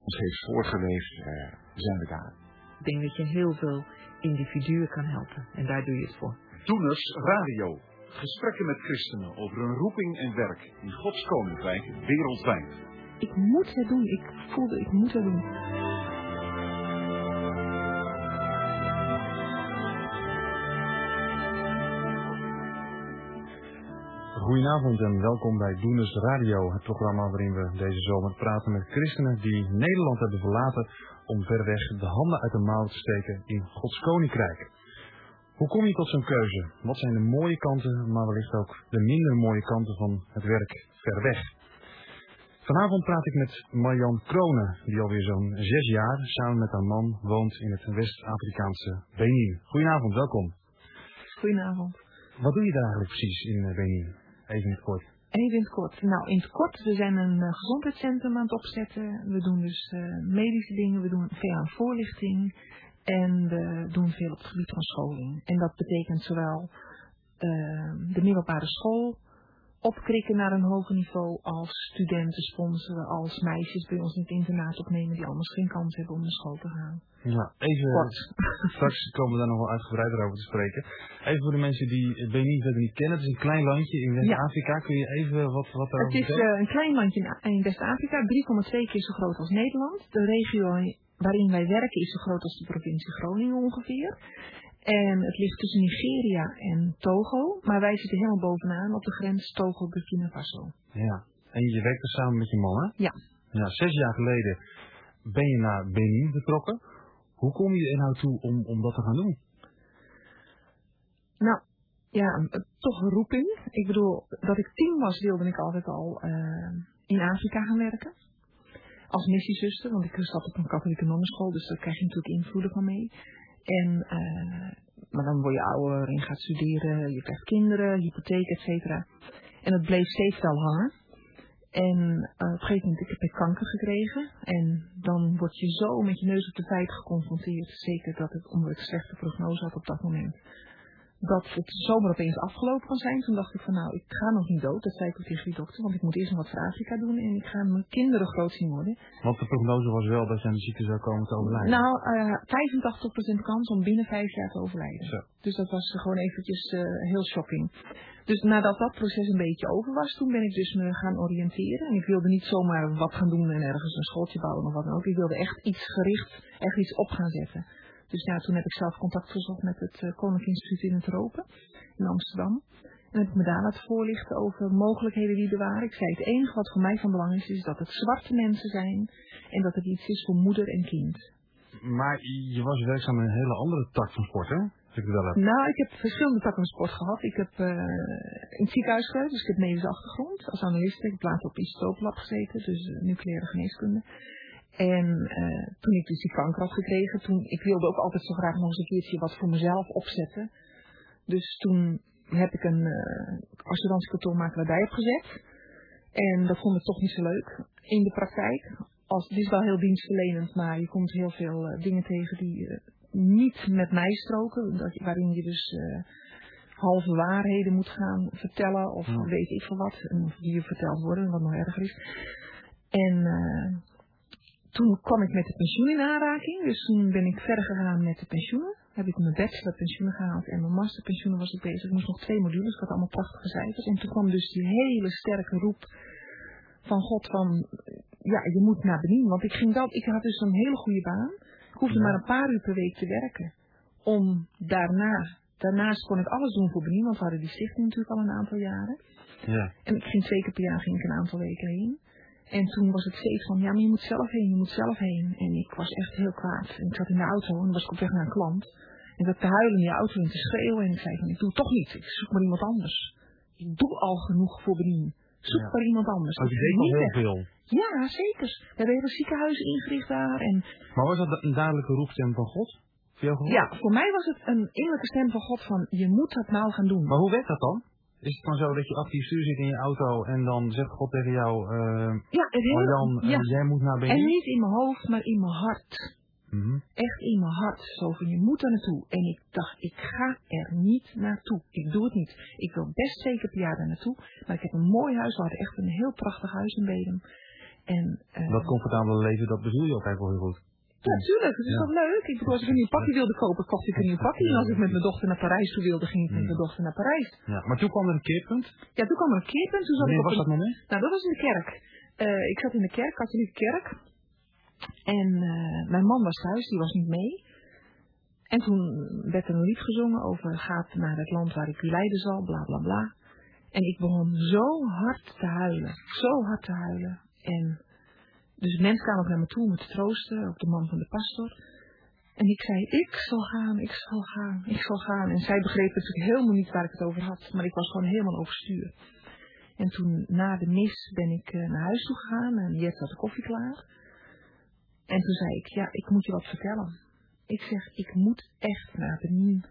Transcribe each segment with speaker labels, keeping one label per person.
Speaker 1: ons heeft voorgeleefd, zijn we daar.
Speaker 2: Ik denk dat je heel veel individuen kan helpen. En daar doe je het voor.
Speaker 3: Doeners Radio. Gesprekken met christenen over hun roeping en werk in Gods Koninkrijk wereldwijd.
Speaker 2: Ik moet het doen. Ik voelde, ik moet het doen.
Speaker 4: Goedenavond en welkom bij Doeners Radio, het programma waarin we deze zomer praten met christenen die Nederland hebben verlaten om ver weg de handen uit de mouwen te steken in Gods Koninkrijk. Hoe kom je tot zo'n keuze? Wat zijn de mooie kanten, maar wellicht ook de minder mooie kanten van het werk ver weg? Vanavond praat ik met Marjan Kronen, die alweer zo'n 6 jaar samen met haar man woont in het West-Afrikaanse Benin. Goedenavond, welkom.
Speaker 2: Goedenavond.
Speaker 4: Wat doe je daar eigenlijk precies in Benin? Even in het kort.
Speaker 2: Even in het kort. Nou, in het kort, we zijn een gezondheidscentrum aan het opzetten. We doen dus medische dingen, we doen veel aan voorlichting. En we doen veel op het gebied van scholing. En dat betekent zowel de middelbare school opkrikken naar een hoger niveau, als studenten sponsoren, als meisjes bij ons in het internaat opnemen die anders geen kans hebben om naar school te gaan.
Speaker 4: Ja, even kort. Straks komen we daar nog wel uitgebreider over te spreken. Even voor de mensen die Benin verder niet kennen. Het is een klein landje in West-Afrika. Ja. Kun je even wat daarover
Speaker 2: Het is een klein landje in West-Afrika, 3,2 keer zo groot als Nederland. De regio waarin wij werken is zo groot als de provincie Groningen ongeveer. En het ligt tussen Nigeria en Togo, maar wij zitten helemaal bovenaan op de grens Togo-Burkina Faso.
Speaker 4: Ja, en je werkt er samen met je man, hè?
Speaker 2: Ja.
Speaker 4: Ja, 6 jaar geleden ben je naar Benin vertrokken. Hoe kom je er nou toe om dat te gaan doen?
Speaker 2: Nou, ja, toch een roeping. Ik bedoel, dat ik 10 was, wilde ik altijd al in Afrika gaan werken. Als missiezuster, want ik zat op een katholieke nonnenschool, dus daar krijg je natuurlijk invloeden van mee. En, maar dan word je ouder en je gaat studeren, je krijgt kinderen, hypotheek, et cetera. En het bleef steeds wel hangen. En op een gegeven moment, ik heb kanker gekregen. En dan word je zo met je neus op de feiten geconfronteerd. Zeker dat het, omdat ik een slechte prognose had op dat moment, dat het zomaar opeens afgelopen kan zijn. Toen dacht ik van nou, ik ga nog niet dood. Dat zei ik ook tegen die dokter, want ik moet eerst nog wat voor Afrika doen en ik ga mijn kinderen groot zien worden.
Speaker 4: Want de prognose was wel dat je aan de ziekte zou komen te overlijden.
Speaker 2: Nou, 85% kans om binnen 5 jaar te overlijden.
Speaker 4: Zo.
Speaker 2: Dus dat was gewoon eventjes heel shocking. Dus nadat dat proces een beetje over was, toen ben ik dus me gaan oriënteren. En ik wilde niet zomaar wat gaan doen en ergens een schooltje bouwen of wat dan ook. Ik wilde echt iets gericht, echt iets op gaan zetten. Dus ja, toen heb ik zelf contact gezocht met het Koninklijk Instituut in het Ropen, in Amsterdam. En heb ik me daar laten voorlichten over mogelijkheden die er waren. Ik zei, het enige wat voor mij van belang is dat het zwarte mensen zijn en dat het iets is voor moeder en kind.
Speaker 4: Maar je was werkzaam in een hele andere tak van sport, hè? Als ik het wel heb.
Speaker 2: Nou, ik heb verschillende takken van sport gehad. Ik heb in het ziekenhuis gewerkt, dus ik heb medische achtergrond. Als analist heb ik later op isotooplab gezeten, dus nucleaire geneeskunde. En toen ik dus die kanker had gekregen, ik wilde ook altijd zo graag nog eens een keertje wat voor mezelf opzetten. Dus toen heb ik een assurantiekantoormakelaardij opgezet. En dat vond ik toch niet zo leuk in de praktijk. Het is wel heel dienstverlenend, maar je komt heel veel dingen tegen die niet met mij stroken. Waarin je dus halve waarheden moet gaan vertellen of weet ik veel wat. Of die je verteld worden, wat nog erger is. En toen kwam ik met de pensioen in aanraking. Dus toen ben ik verder gegaan met de pensioenen. Heb ik mijn bachelorpensioenen gehaald en mijn masterpensioenen was ik bezig. Ik moest nog 2 modules, ik had allemaal prachtige cijfers. En toen kwam dus die hele sterke roep van God van, ja, je moet naar Benin. Want ik had dus een hele goede baan. Ik hoefde maar een paar uur per week te werken. Daarnaast kon ik alles doen voor Benin, want we hadden die stichting natuurlijk al een aantal jaren.
Speaker 4: Ja.
Speaker 2: En ik ging 2 keer per jaar een aantal weken heen. En toen was het steeds van, ja, maar je moet zelf heen. En ik was echt heel kwaad. En ik zat in de auto en was ik op weg naar een klant. En ik zat te huilen in die auto en te schreeuwen. En ik zei van, ik doe het toch niet. Ik zoek maar iemand anders. Ik doe al genoeg voor Benin. Zoek maar iemand anders.
Speaker 4: Maar je deed al heel veel.
Speaker 2: Ja, zeker. We hebben hele ziekenhuizen ingericht daar.
Speaker 4: Maar was dat een duidelijke roepstem van God? Voor jou gehoord?
Speaker 2: Ja, voor mij was het een innerlijke stem van God van, je moet dat nou gaan doen.
Speaker 4: Maar hoe werkt dat dan? Is het dan zo dat je achter je stuur zit in je auto en dan zegt God tegen jou, Marjan, jij moet naar Benin?
Speaker 2: En niet in mijn hoofd, maar in mijn hart.
Speaker 4: Mm-hmm.
Speaker 2: Echt in mijn hart. Zo van, je moet er naartoe. En ik dacht, ik ga er niet naartoe. Ik doe het niet. Ik wil best 2 keer per jaar daar naartoe. Maar ik heb een mooi huis. We hadden echt een heel prachtig huis in Bedum.
Speaker 4: Dat comfortabele leven, dat bedoel je ook eigenlijk wel heel goed.
Speaker 2: Ja, natuurlijk. Het is toch leuk? Ik bedoel, als ik een nieuw pakje wilde kopen, kocht ik een nieuw pakje. En als ik met mijn dochter naar Parijs toe wilde, ging ik met mijn dochter naar Parijs.
Speaker 4: Ja, maar toen kwam er een keerpunt?
Speaker 2: Ja, toen kwam er een keerpunt.
Speaker 4: Wanneer was dat moment?
Speaker 2: Nou, dat was in de kerk. Ik zat in de kerk, katholieke kerk. En mijn man was thuis, die was niet mee. En toen werd er een lied gezongen over gaat naar het land waar ik u leiden zal, bla bla bla. En ik begon zo hard te huilen. Zo hard te huilen. En dus mensen kwamen ook naar me toe om me te troosten, ook de man van de pastor. En ik zei, ik zal gaan, ik zal gaan, ik zal gaan. En zij begreep natuurlijk helemaal niet waar ik het over had. Maar ik was gewoon helemaal overstuur. En toen na de mis ben ik naar huis toe gegaan en Jet had de koffie klaar. En toen zei ik, ja, ik moet je wat vertellen. Ik zeg, ik moet echt naar Benin.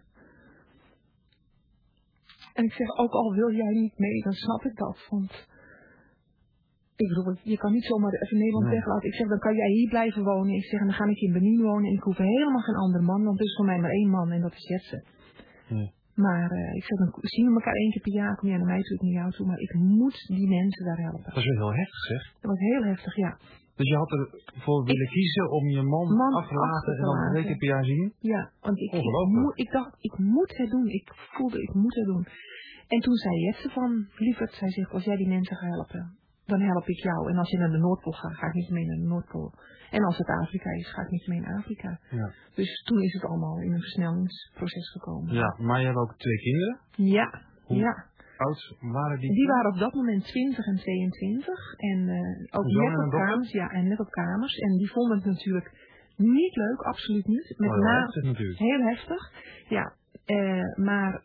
Speaker 2: En ik zeg, ook al wil jij niet mee, dan snap ik dat. Want ik bedoel, je kan niet zomaar even Nederland weglaten. Ik zeg, dan kan jij hier blijven wonen. Ik zeg, en dan ga ik in Benin wonen. En ik hoef helemaal geen andere man, want er is voor mij maar 1 man en dat is Jetse. Ja. Maar ik zeg, dan zien we elkaar 1 keer per jaar. Kom jij naar mij toe, ik naar jou toe. Maar ik moet die mensen daar helpen.
Speaker 4: Dat is wel heel heftig, zeg.
Speaker 2: Dat was heel heftig, ja.
Speaker 4: Dus je had ervoor willen kiezen om je man af te laten en dan 2 keer per jaar zien?
Speaker 2: Ja, want ik dacht, ik moet het doen. Ik voelde, ik moet het doen. En toen zei Jetse van, lieverd, zij zegt, als jij die mensen gaat helpen, dan help ik jou. En als je naar de Noordpool gaat, ga ik niet mee naar de Noordpool. En als het Afrika is, ga ik niet mee naar Afrika. Ja. Dus toen is het allemaal in een versnellingsproces gekomen.
Speaker 4: Ja, maar je hebt ook 2 kinderen?
Speaker 2: Ja,
Speaker 4: Hoe oud waren die?
Speaker 2: Die waren op dat moment 20 en 22. En ook net op kamers. Ja, en net op kamers. En die vonden het natuurlijk niet leuk, absoluut niet. Met
Speaker 4: heel heftig natuurlijk.
Speaker 2: Heel heftig. Ja, maar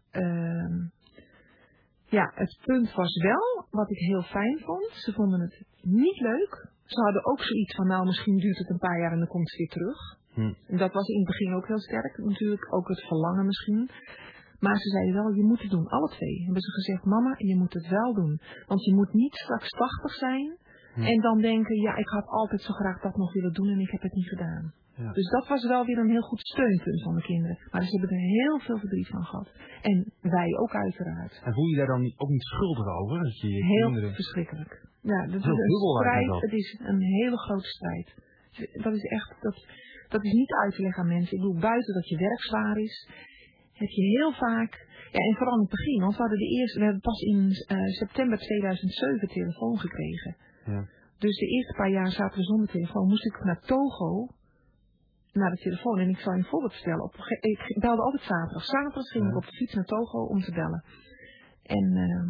Speaker 2: ja, het punt was wel, wat ik heel fijn vond, ze vonden het niet leuk. Ze hadden ook zoiets van, nou misschien duurt het een paar jaar en dan komt het weer terug. En dat was in het begin ook heel sterk natuurlijk, ook het verlangen misschien. Maar ze zeiden wel, je moet het doen, alle 2. Hebben ze gezegd, mama, je moet het wel doen. Want je moet niet straks 80 zijn en dan denken, ja, ik had altijd zo graag dat nog willen doen en ik heb het niet gedaan. Ja. Dus dat was wel weer een heel goed steunpunt van de kinderen. Maar ze hebben er heel veel verdriet van gehad. En wij ook uiteraard.
Speaker 4: En voel je daar dan ook niet schuldig over? Dat je
Speaker 2: heel
Speaker 4: kinderen...
Speaker 2: verschrikkelijk. Ja, dat is een strijd. Het is een hele grote strijd. Dat is echt, dat is niet uit te leggen aan mensen. Ik bedoel, buiten dat je werk zwaar is, heb je heel vaak, ja, en vooral in het begin, want we hebben pas in september 2007 telefoon gekregen. Ja. Dus de eerste paar jaar zaten we zonder telefoon. Moest ik naar Togo, naar de telefoon. En ik zal je een voorbeeld vertellen. Ik belde altijd zaterdag. Zaterdag ging ik op de fiets naar Togo om te bellen. En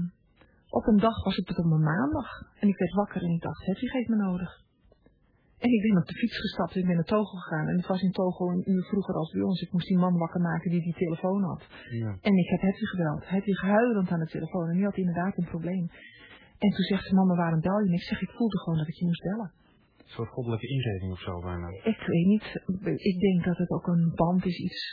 Speaker 2: op een dag was het op een maandag. En ik werd wakker en ik dacht, Hedwig heeft me nodig. En ik ben op de fiets gestapt en ik ben naar Togo gegaan. En ik was in Togo 1 uur vroeger als bij ons. Ik moest die man wakker maken die telefoon had. Ja. En ik heb Hedwig gebeld. Hedwig huilend aan de telefoon. En die had inderdaad een probleem. En toen zegt ze, mama, waarom bel je? En ik zeg, ik voelde gewoon dat ik je moest bellen.
Speaker 4: Een soort goddelijke ingeving of zo bijna.
Speaker 2: Ik weet niet. Ik denk dat het ook een band is, iets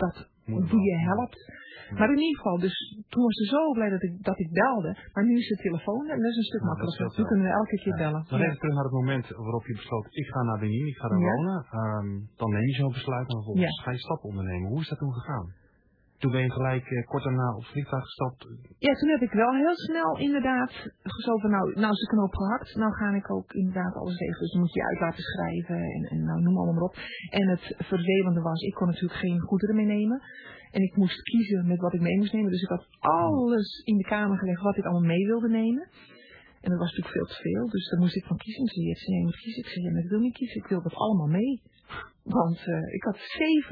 Speaker 2: die je helpt. Ja. Maar in ieder geval, dus toen was ze zo blij dat ik belde. Maar nu is de telefoon en dat is een stuk makkelijker. Nu kunnen we elke keer bellen.
Speaker 4: Dan even terug naar het moment waarop je besloot, ik ga naar Benin, ik ga daar wonen. Dan neem je zo'n besluit en vervolgens ga je stappen ondernemen. Hoe is dat toen gegaan? Toen ben je gelijk kort daarna op het vliegtuig gestapt. Ja,
Speaker 2: toen heb ik wel heel snel inderdaad zo van, nou is de knoop gehakt. Nou ga ik ook inderdaad alles regelen. Dus dan moet je uit laten schrijven en nou noem allemaal maar op. En het vervelende was, ik kon natuurlijk geen goederen meenemen. En ik moest kiezen met wat ik mee moest nemen. Dus ik had alles in de kamer gelegd wat ik allemaal mee wilde nemen. En dat was natuurlijk veel te veel. Dus daar moest ik van kiezen. Ik zei, je moet kiezen. Ik zei, ja, maar ik wil niet kiezen. Ik wil dat allemaal mee. Want ik had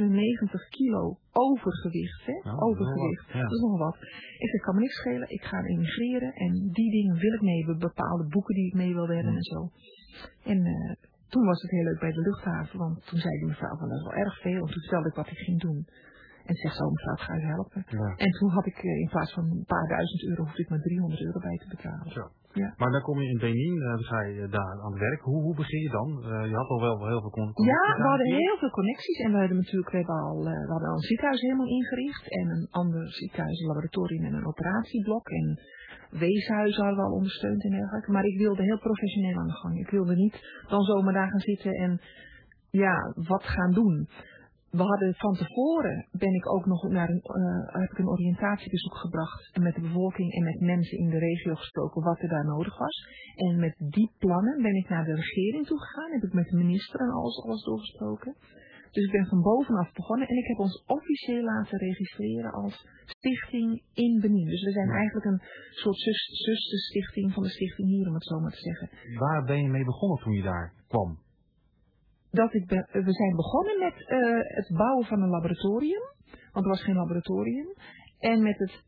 Speaker 2: 97 kilo overgewicht, hè?
Speaker 4: Oh,
Speaker 2: overgewicht. Ja. Dat is nog wat. Ik zei, kan me niks schelen. Ik ga emigreren. En die dingen wil ik mee hebben. Bepaalde boeken die ik mee wilde hebben en zo. En toen was het heel leuk bij de luchthaven. Want toen zei die mevrouw van, dat is wel erg veel. En toen vertelde ik wat ik ging doen. En ze zegt zo, mevrouw, ik ga u helpen. Ja. En toen had ik in plaats van een paar €1000, hoefde ik maar €300 bij te betalen.
Speaker 4: Zo. Ja. Maar dan kom je in Benin, dan ga je daar aan het werk. Hoe begin je dan? Je had al wel heel veel connecties.
Speaker 2: Ja, we hadden heel veel connecties. En we hadden al een ziekenhuis helemaal ingericht. En een ander ziekenhuis, een laboratorium en een operatieblok. En weeshuizen hadden we al ondersteund en dergelijke. Maar ik wilde heel professioneel aan de gang. Ik wilde niet dan zomaar daar gaan zitten en ja, wat gaan doen. we hadden van tevoren ben ik ook nog heb ik een oriëntatiebezoek gebracht en met de bevolking en met mensen in de regio gesproken wat er daar nodig was. En met die plannen ben ik naar de regering toegegaan, heb ik met de minister en alles doorgesproken. Dus ik ben van bovenaf begonnen en ik heb ons officieel laten registreren als stichting in Benin. Dus we zijn eigenlijk een soort zusterstichting van de stichting hier, om het zo maar te zeggen.
Speaker 4: Waar ben je mee begonnen toen je daar kwam?
Speaker 2: We zijn begonnen met het bouwen van een laboratorium, want er was geen laboratorium. En met het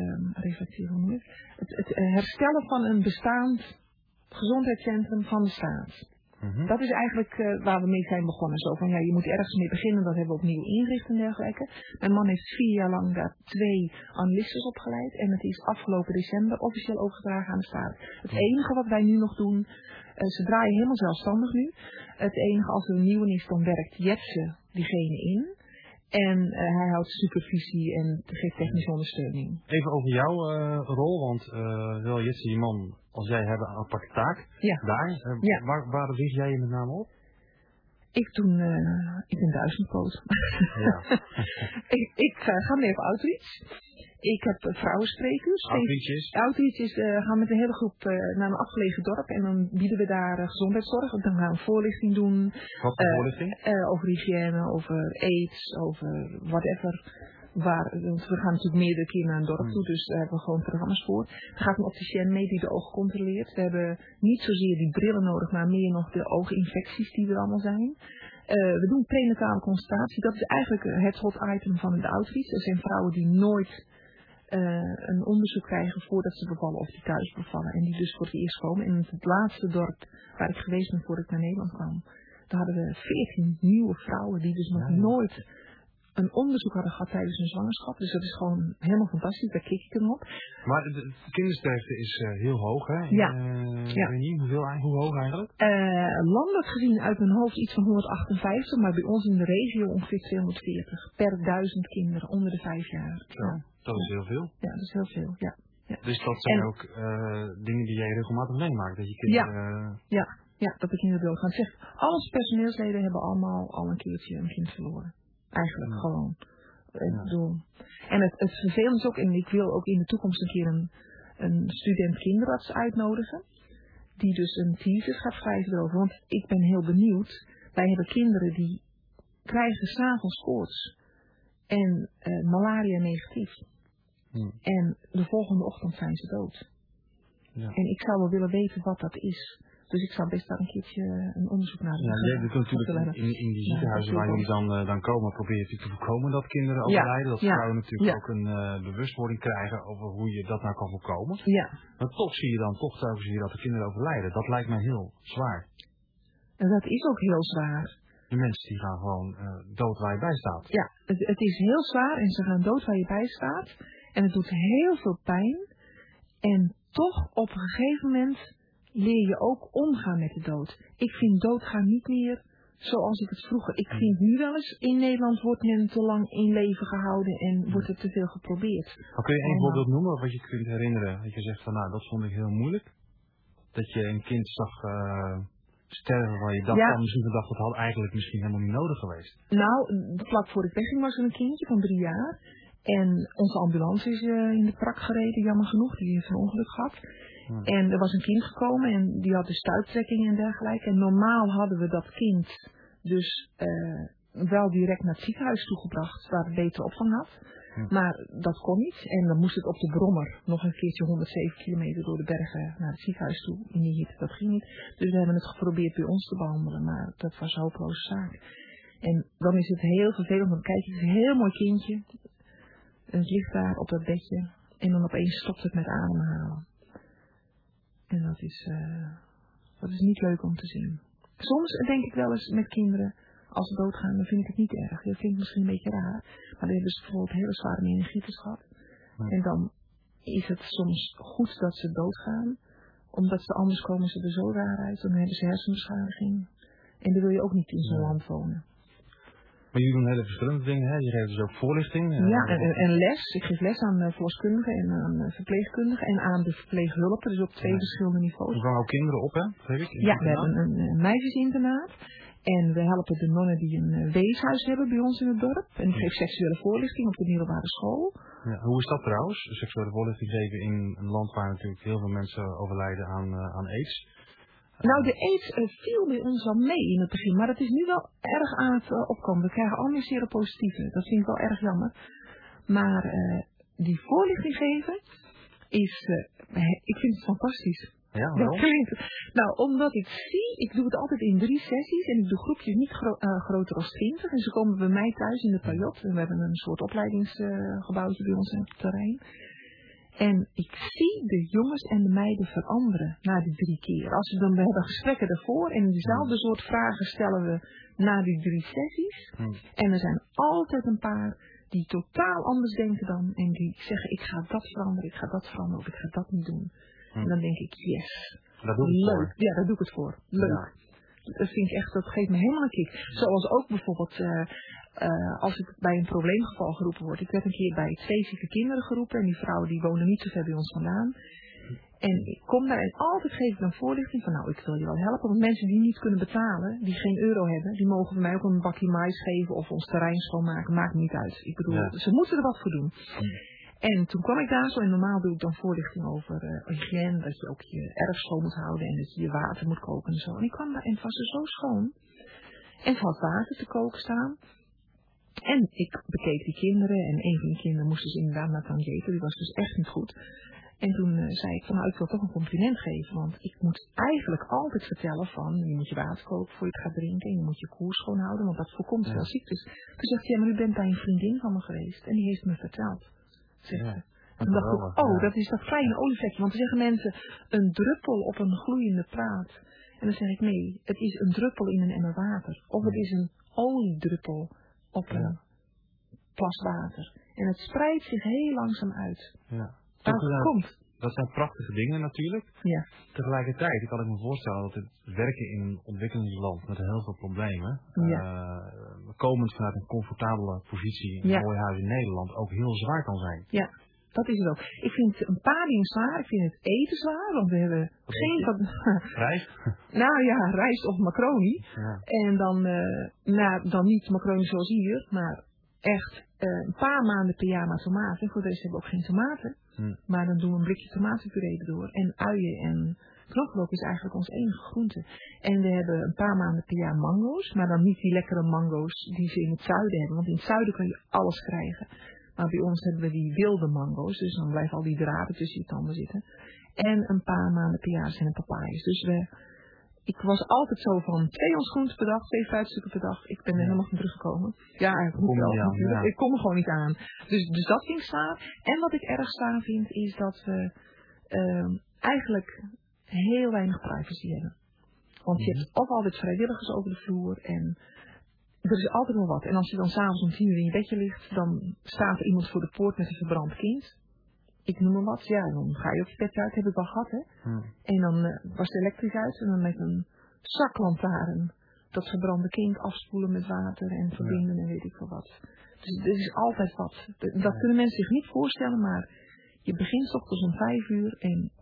Speaker 2: herstellen van een bestaand gezondheidscentrum van de staat. Dat is eigenlijk waar we mee zijn begonnen. Zo van, je moet ergens mee beginnen, dat hebben we opnieuw ingericht en dergelijke. Mijn man heeft 4 jaar lang daar 2 analisten opgeleid. En het is afgelopen december officieel overgedragen aan de staat. Het enige wat wij nu nog doen, ze draaien helemaal zelfstandig nu. Het enige, als er een nieuwe is, dan werkt Jetse diegene in. En hij houdt supervisie en geeft technische ondersteuning.
Speaker 4: Even over jouw rol, want wel Jetse, je man, als jij hebben een aparte taak daar. Waar richt jij je met name op?
Speaker 2: Ik ben duizendpoot.
Speaker 4: Ja.
Speaker 2: ik ga mee op outreach. Ik heb vrouwensprekers. Outreach is, gaan met een hele groep naar een afgelegen dorp en dan bieden we daar gezondheidszorg. Dan gaan we voorlichting doen.
Speaker 4: Wat voor voorlichting?
Speaker 2: Over hygiëne, over aids, over whatever. Want we gaan natuurlijk meerdere keer naar een dorp toe, dus daar hebben we gewoon programma's voor. Er gaat een opticien mee die de ogen controleert. We hebben niet zozeer die brillen nodig, maar meer nog de ooginfecties die er allemaal zijn. We doen prenatale consultatie. Dat is eigenlijk het hot item van de outreach. Er zijn vrouwen die nooit een onderzoek krijgen voordat ze bevallen of die thuis bevallen. En die dus voor het eerst komen. En in het laatste dorp waar ik geweest ben voordat ik naar Nederland kwam, daar hadden we 14 nieuwe vrouwen die dus nog nooit een onderzoek hadden gehad tijdens hun zwangerschap. Dus dat is gewoon helemaal fantastisch. Daar kijk ik hem op.
Speaker 4: Maar de kindersterfte is heel hoog, hè? Hoe hoog eigenlijk?
Speaker 2: Landelijk gezien uit mijn hoofd iets van 158, maar bij ons in de regio ongeveer 240 per 1000 kinderen onder de 5 jaar.
Speaker 4: Zo, dat is heel veel.
Speaker 2: Ja, dat is heel veel, ja.
Speaker 4: Dus dat zijn ook dingen die jij regelmatig meemaakt, dat je kinderen...
Speaker 2: Ja, dat de kinderen doodgaan. Zeg, alle personeelsleden hebben allemaal al een keertje een kind verloren. Eigenlijk gewoon. En het vervelende is ook, en ik wil ook in de toekomst een keer een student kinderarts uitnodigen, die dus een thesis gaat schrijven erover. Want ik ben heel benieuwd. Wij hebben kinderen die krijgen 's avonds koorts en malaria negatief. En de volgende ochtend zijn ze dood. Ja. En ik zou wel willen weten wat dat is. Dus ik zou best daar een keertje een onderzoek naar doen.
Speaker 4: Ja, je hebt natuurlijk in die ziekenhuizen waar jullie dan komen, probeer je natuurlijk te voorkomen dat kinderen overlijden. Dat vrouwen natuurlijk ook een bewustwording krijgen over hoe je dat nou kan voorkomen. Ja. Maar toch zie je dan telkens hier dat de kinderen overlijden. Dat lijkt mij heel zwaar.
Speaker 2: En dat is ook heel zwaar.
Speaker 4: De mensen die gaan gewoon dood waar je bij staat.
Speaker 2: Ja, het is heel zwaar en ze gaan dood waar je bij staat. En het doet heel veel pijn. En toch op een gegeven moment leer je ook omgaan met de dood. Ik vind doodgaan niet meer zoals ik het vroeger. Ik vind nu wel eens in Nederland wordt men te lang in leven gehouden en wordt er te veel geprobeerd.
Speaker 4: Maar kun je één voorbeeld noemen wat je kunt herinneren? Dat je zegt van dat vond ik heel moeilijk. Dat je een kind zag sterven waar je dacht misschien gedacht dat had eigenlijk misschien helemaal niet nodig geweest.
Speaker 2: Nou, vlak voor ik wegging was er een kindje van 3 jaar. En onze ambulance is in de prak gereden, jammer genoeg. Die heeft een ongeluk gehad. En er was een kind gekomen en die had de stuiptrekking en dergelijke. En normaal hadden we dat kind dus wel direct naar het ziekenhuis toegebracht, waar het betere opvang had. Maar dat kon niet. En dan moest het op de brommer nog een keertje 107 kilometer door de bergen naar het ziekenhuis toe. In die hitte, dat ging niet. Dus we hebben het geprobeerd bij ons te behandelen, maar dat was een hopeloze zaak. En dan is het heel vervelend, dan kijk je, het is een heel mooi kindje. En het ligt daar op dat bedje. En dan opeens stopt het met ademhalen. En dat is niet leuk om te zien. Soms denk ik wel eens met kinderen, als ze doodgaan, dan vind ik het niet erg. Dat vind ik misschien een beetje raar. Maar dan hebben ze bijvoorbeeld hele zware meningitis gehad. En dan is het soms goed dat ze doodgaan. Omdat ze anders komen ze er zo raar uit. Dan hebben ze hersenbeschadiging. En dan wil je ook niet in zo'n land wonen.
Speaker 4: Maar jullie doen hele verschillende dingen, hè? Je geeft dus ook voorlichting.
Speaker 2: En les. Ik geef les aan verloskundigen en aan verpleegkundigen en aan de verpleeghulpen. Dus op 2 verschillende niveaus.
Speaker 4: Er vangen ook kinderen op, hè?
Speaker 2: We hebben een meisjesinternaat. En we helpen de nonnen die een weeshuis hebben bij ons in het dorp. En ik geef seksuele voorlichting op de middelbare school.
Speaker 4: Ja, hoe is dat trouwens? Seksuele voorlichting geven in een land waar natuurlijk heel veel mensen overlijden aan AIDS.
Speaker 2: Nou, de AIDS viel bij ons wel mee in het begin, maar het is nu wel erg aan het opkomen. We krijgen al meer seropositieve. Dat vind ik wel erg jammer. Maar die voorlichting geven is, ik vind het fantastisch.
Speaker 4: Ja, waarom?
Speaker 2: Nou, omdat ik zie, ik doe het altijd in 3 sessies en ik doe groepjes niet groter dan 20. En ze komen bij mij thuis in de Pajot. En we hebben een soort opleidingsgebouwtje bij ons op het terrein. En ik zie de jongens en de meiden veranderen na die 3 keer. We hebben gesprekken ervoor en in dezelfde soort vragen stellen we na die 3 sessies. En er zijn altijd een paar die totaal anders denken dan. En die zeggen, ik ga dat veranderen, ik ga dat veranderen of ik ga dat niet doen. En dan denk ik, yes.
Speaker 4: Daar doe ik het
Speaker 2: leuk.
Speaker 4: voor.
Speaker 2: Ja, daar doe ik het voor. Leuk. Ja. Dat vind ik echt, dat geeft me helemaal een kick. Zoals ook bijvoorbeeld, als ik bij een probleemgeval geroepen word. Ik werd een keer bij 2 zieke kinderen geroepen. En die vrouwen die wonen niet zo ver bij ons vandaan. En ik kom daar en altijd geef ik een voorlichting van, nou, ik wil je wel helpen. Want mensen die niet kunnen betalen, die geen euro hebben, die mogen bij mij ook een bakje mais geven of ons terrein schoonmaken. Maakt me niet uit. Ik bedoel, ze moeten er wat voor doen. En toen kwam ik daar zo en normaal doe ik dan voorlichting over hygiëne, dat je ook je erf schoon moet houden en dat je je water moet koken en zo. En ik kwam daar en het was er zo schoon. En het had water te koken staan. En ik bekeek die kinderen en een van die kinderen moest dus inderdaad naar Tangeten, die was dus echt niet goed. En toen zei ik van nou, ik wil toch een compliment geven, want ik moet eigenlijk altijd vertellen van je moet je water koken voor je het gaat drinken en je moet je koer schoon houden, want dat voorkomt veel ziektes. Toen zegt hij, ja, maar u bent bij een vriendin van me geweest en die heeft me verteld. Zegt ze. En toen dacht ik, dat is dat kleine olievlekje. Want dan zeggen mensen, een druppel op een gloeiende praat. En dan zeg ik, nee, het is een druppel in een emmer water. Of het is een oliedruppel op een plas water. En het spreidt zich heel langzaam uit.
Speaker 4: Ja. Dat zijn prachtige dingen natuurlijk.
Speaker 2: Ja.
Speaker 4: Tegelijkertijd kan ik me voorstellen dat het werken in een ontwikkelingsland met heel veel problemen, komend vanuit een comfortabele positie in een mooi huis in Nederland, ook heel zwaar kan zijn.
Speaker 2: Ja, dat is het ook. Ik vind een paar dingen zwaar. Ik vind het eten zwaar, want we hebben geen van...
Speaker 4: Rijst?
Speaker 2: Nou ja, rijst of macaroni. Ja. En dan niet macaroni zoals hier, maar echt een paar maanden per jaar maar tomaten. En voor de rest hebben we ook geen tomaten. Maar dan doen we een blikje tomatenpuree erdoor. En uien en knoflook is eigenlijk ons enige groente. En we hebben een paar maanden per jaar mango's. Maar dan niet die lekkere mango's die ze in het zuiden hebben. Want in het zuiden kan je alles krijgen. Maar bij ons hebben we die wilde mango's. Dus dan blijven al die draden tussen je tanden zitten. En een paar maanden per jaar zijn er papayas. Dus ik was altijd zo van 2 ons groenten per dag, 2 fruitstukken per dag. Ik ben er helemaal van teruggekomen. Ja, ik kom er gewoon niet aan. Dus dat vind ik zwaar. En wat ik erg zwaar vind, is dat we eigenlijk heel weinig privacy hebben. Want je hebt of altijd vrijwilligers over de vloer en er is altijd wel wat. En als je dan s'avonds om 10 uur in je bedje ligt, dan staat er iemand voor de poort met een verbrand kind. Ik noem maar wat, ja, dan ga je op je bed uit, heb ik wel gehad, hè. En dan was het elektrisch uit en dan met een zaklantaarn dat verbrande kind afspoelen met water en verbinden en weet ik veel wat. Dus er is altijd wat. Dat kunnen mensen zich niet voorstellen, maar je begint 's ochtends om 5 uur en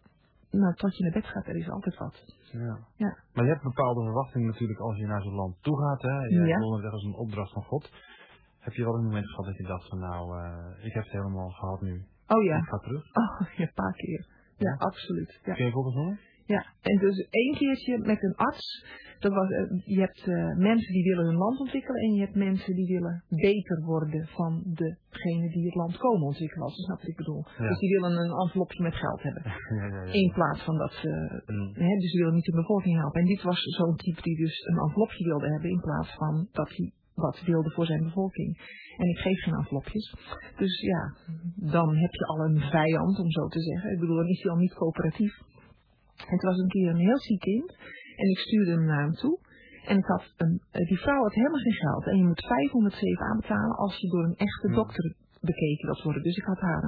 Speaker 2: tot je naar bed gaat, er is altijd wat.
Speaker 4: Ja. Maar je hebt bepaalde verwachtingen natuurlijk als je naar zo'n land toe gaat, hè. Je voelt het als een opdracht van God. Heb je wel een moment gehad dat je dacht van ik heb het helemaal gehad nu.
Speaker 2: Oh ja.
Speaker 4: Ik ga terug?
Speaker 2: Oh ja, een paar keer. Ja, absoluut. Ja.
Speaker 4: Kun je volgens mij?
Speaker 2: Ja, en dus 1 keertje met een arts. Dat was, je hebt mensen die willen hun land ontwikkelen en je hebt mensen die willen beter worden van degene die het land komen ontwikkelen. Als je snapt wat ik bedoel. Ja. Dus die willen een envelopje met geld hebben. In plaats van dat ze, dus die willen niet de bevolking helpen. En dit was zo'n type die dus een envelopje wilde hebben in plaats van dat hij wat wilde voor zijn bevolking. En ik geef geen envelopjes. Dus ja, dan heb je al een vijand, om zo te zeggen. Ik bedoel, dan is hij al niet coöperatief. En het was een keer een heel ziek kind. En ik stuurde hem naar hem toe. En ik had die vrouw had helemaal geen geld. En je moet 507 aanbetalen als je door een echte dokter bekeken wilt worden. Dus ik had haar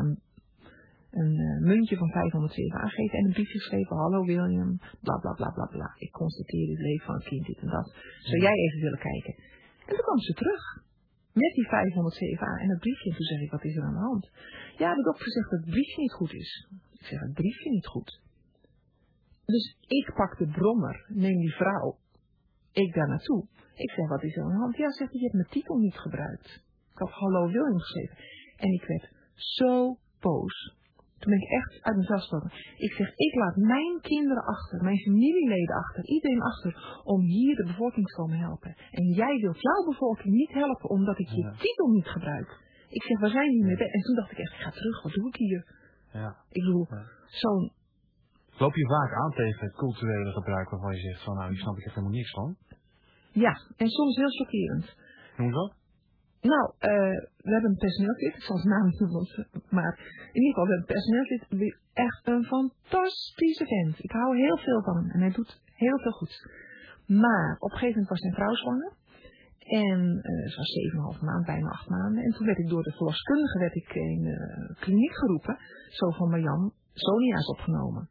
Speaker 2: een muntje van 507 aangegeven en een briefje geschreven. Hallo William, bla bla bla bla bla. Ik constateer het leven van het kind, dit en dat. Zou jij even willen kijken? En toen kwam ze terug. Met die 507A en het briefje. En toen zeg ik, wat is er aan de hand? Ja, de dokter zegt dat het briefje niet goed is. Ik zeg, het briefje niet goed. Dus ik pak de brommer, neem die vrouw Ik daar naartoe. Ik zeg, wat is er aan de hand? Ja, zegt hij, je hebt mijn titel niet gebruikt. Ik had Hallo William geschreven. En ik werd zo boos. Toen ben ik echt uit mezelf gesproken. Ik zeg, ik laat mijn kinderen achter, mijn familieleden achter, iedereen achter, om hier de bevolking te komen helpen. En jij wilt jouw bevolking niet helpen, omdat ik je titel niet gebruik. Ik zeg, waar zijn die mee bezig? En toen dacht ik echt, ik ga terug, wat doe ik hier?
Speaker 4: Ja.
Speaker 2: Ik bedoel, zo'n...
Speaker 4: Loop je vaak aan tegen het culturele gebruik waarvan je zegt van, nou, hier snap ik echt helemaal niks van?
Speaker 2: Ja, en soms heel chockerend.
Speaker 4: Hoe dat?
Speaker 2: Nou, we hebben een personeelslid, ik zal zijn naam niet noemen, maar in ieder geval, we hebben een personeelslid, echt een fantastische vent. Ik hou heel veel van hem en hij doet heel veel goeds. Maar op een gegeven moment was zijn vrouw zwanger en ze was 7,5 maand, bijna 8 maanden. En toen werd ik door de verloskundige in de kliniek geroepen, zo van Marjan, Sonia is opgenomen.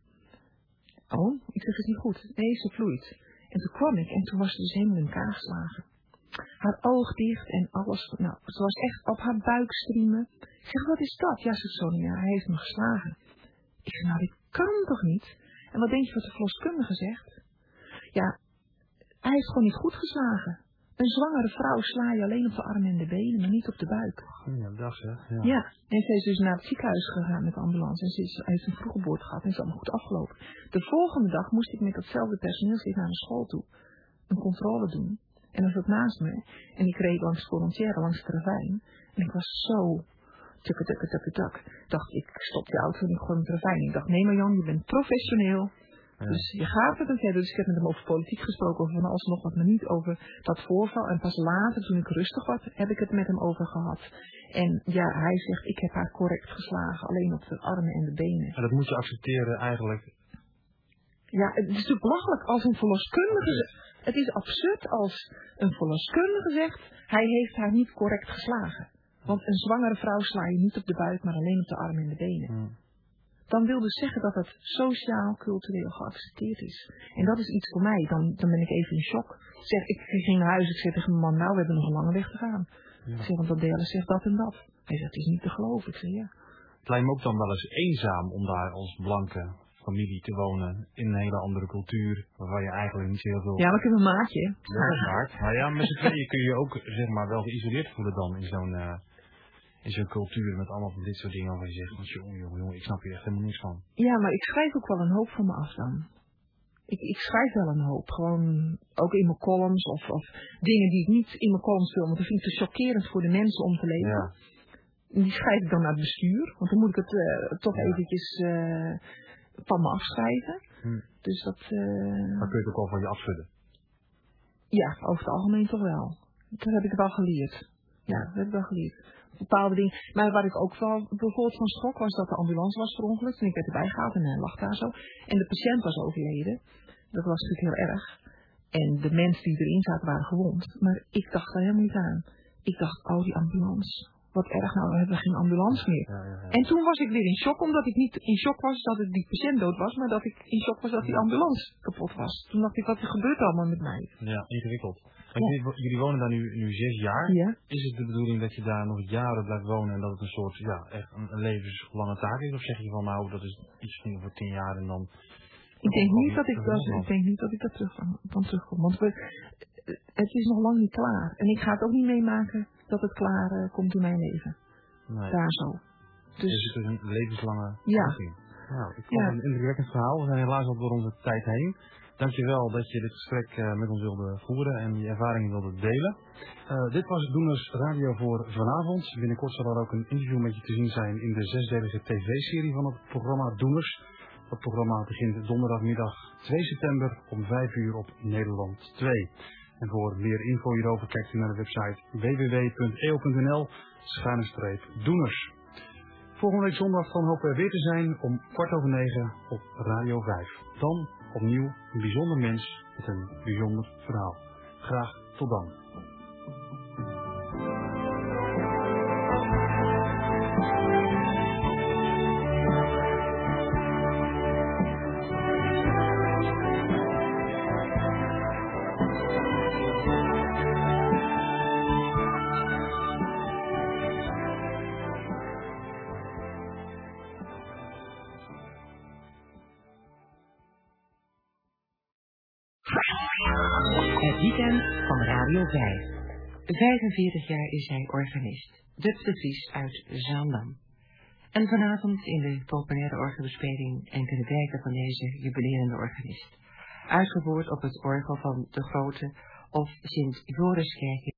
Speaker 2: Oh, ik zeg, het is niet goed. Nee, ze vloeit. En toen kwam ik en toen was ze dus helemaal in elkaar geslagen. Haar oog dicht en alles. Nou, ze was echt op haar buik striemen. Ik zeg, wat is dat? Ja, zegt Sonia, hij heeft me geslagen. Ik zeg, nou, dit kan toch niet? En wat denk je wat de verloskundige zegt? Ja, hij heeft gewoon niet goed geslagen. Een zwangere vrouw sla je alleen op de armen en de benen, maar niet op de buik.
Speaker 4: Ja, dat is hè.
Speaker 2: Ja, en ze is dus naar het ziekenhuis gegaan met de ambulance. En ze heeft een vroeggeboorte gehad en het is allemaal goed afgelopen. De volgende dag moest ik met datzelfde personeelslid naar de school toe. Een controle doen. En dat zat naast me. En ik reed langs de frontière, langs het ravijn. En ik was zo... Tuk. Dacht, ik stop die auto en ik gooi het ravijn. Ik dacht, nee Marjan, je bent professioneel. Ja. Dus je gaat met hem verder. Dus ik heb met hem over politiek gesproken, over van alles nog wat, maar niet over dat voorval. En pas later, toen ik rustig was, heb ik het met hem over gehad. En ja, hij zegt, ik heb haar correct geslagen, alleen op de armen en de benen.
Speaker 4: En dat moet je accepteren eigenlijk.
Speaker 2: Ja, het is natuurlijk belachelijk als een verloskundige... Het is absurd als een verloskundige zegt, hij heeft haar niet correct geslagen. Want een zwangere vrouw sla je niet op de buik, maar alleen op de armen en de benen. Dan wil dus zeggen dat het sociaal-cultureel geaccepteerd is. En dat is iets voor mij. Dan ben ik even in shock. Ik ging naar huis, ik zeg tegen mijn man, nou, we hebben nog een lange weg te gaan. Ja. Ik zeg, want dat derde zegt dat en dat. Hij zegt, het is niet te geloven. Ik zeg, ja.
Speaker 4: Het lijkt me ook dan wel eens eenzaam om daar als blanke familie te wonen in een hele andere cultuur, waarvan je eigenlijk niet zo heel veel...
Speaker 2: Ja, maar ik heb een maatje.
Speaker 4: Ja, dat is waar. Maar ja, met z'n tweeën kun je ook, zeg maar, wel geïsoleerd voelen dan in zo'n cultuur met allemaal van dit soort dingen waar je zegt, jongen, ik snap hier echt helemaal niks van.
Speaker 2: Ja, maar ik schrijf ook wel een hoop van me af dan. Ik schrijf wel een hoop, gewoon ook in mijn columns of dingen die ik niet in mijn columns wil, want dat vind ik te chockerend voor de mensen om te lezen. Ja. Die schrijf ik dan naar het bestuur, want dan moet ik het toch eventjes van me afschrijven. Dus dat...
Speaker 4: Maar kun je het ook al van je afschudden?
Speaker 2: Ja, over het algemeen toch wel. Dat heb ik wel geleerd. Ja, dat heb ik wel geleerd. Bepaalde dingen. Maar waar ik ook wel bijvoorbeeld van schrok was dat de ambulance was verongelukt. En ik werd erbij gehaald en hij lag daar zo. En de patiënt was overleden. Dat was natuurlijk heel erg. En de mensen die erin zaten waren gewond. Maar ik dacht daar helemaal niet aan. Ik dacht, oh die ambulance. Wat erg, nou hebben we geen ambulance meer. Ja. En toen was ik weer in shock, omdat ik niet in shock was dat die patiënt dood was, maar dat ik in shock was dat die ambulance kapot was. Toen dacht ik, wat gebeurt er allemaal met mij?
Speaker 4: Ja, ingewikkeld. Jullie wonen daar nu 6 jaar.
Speaker 2: Ja.
Speaker 4: Is het de bedoeling dat je daar nog jaren blijft wonen en dat het een soort, echt een levenslange taak is? Of zeg je van, nou, dat is iets voor 10 jaar en dan...
Speaker 2: Ik denk niet dat ik daar terugkom. Want het is nog lang niet klaar. En ik ga het ook niet meemaken dat het klaar komt in mijn leven.
Speaker 4: Nee.
Speaker 2: Daar zo.
Speaker 4: Dus het is een levenslange
Speaker 2: poging.
Speaker 4: Nou, ik vond het een indrukwekkend verhaal. We zijn helaas al door onze tijd heen. Dankjewel dat je dit gesprek met ons wilde voeren en die ervaringen wilde delen. Dit was Doeners Radio voor vanavond. Binnenkort zal er ook een interview met je te zien zijn in de 6-delige tv-serie van het programma Doeners. Dat programma begint donderdagmiddag 2 september om 5 uur op Nederland 2. En voor meer info hierover kijkt u naar de website www.eo.nl/Doeners. Volgende week zondag dan hopen we weer te zijn om 9:15 op Radio 5. Dan opnieuw een bijzonder mens met een bijzonder verhaal. Graag tot dan.
Speaker 5: Het weekend Radio 5. 45 jaar is hij organist. Dub de Vries uit Zaandam. En vanavond in de populaire orgelbespeling enkele werken van deze jubilerende organist. Uitgevoerd op het orgel van de Grote of Sint-Joriskerk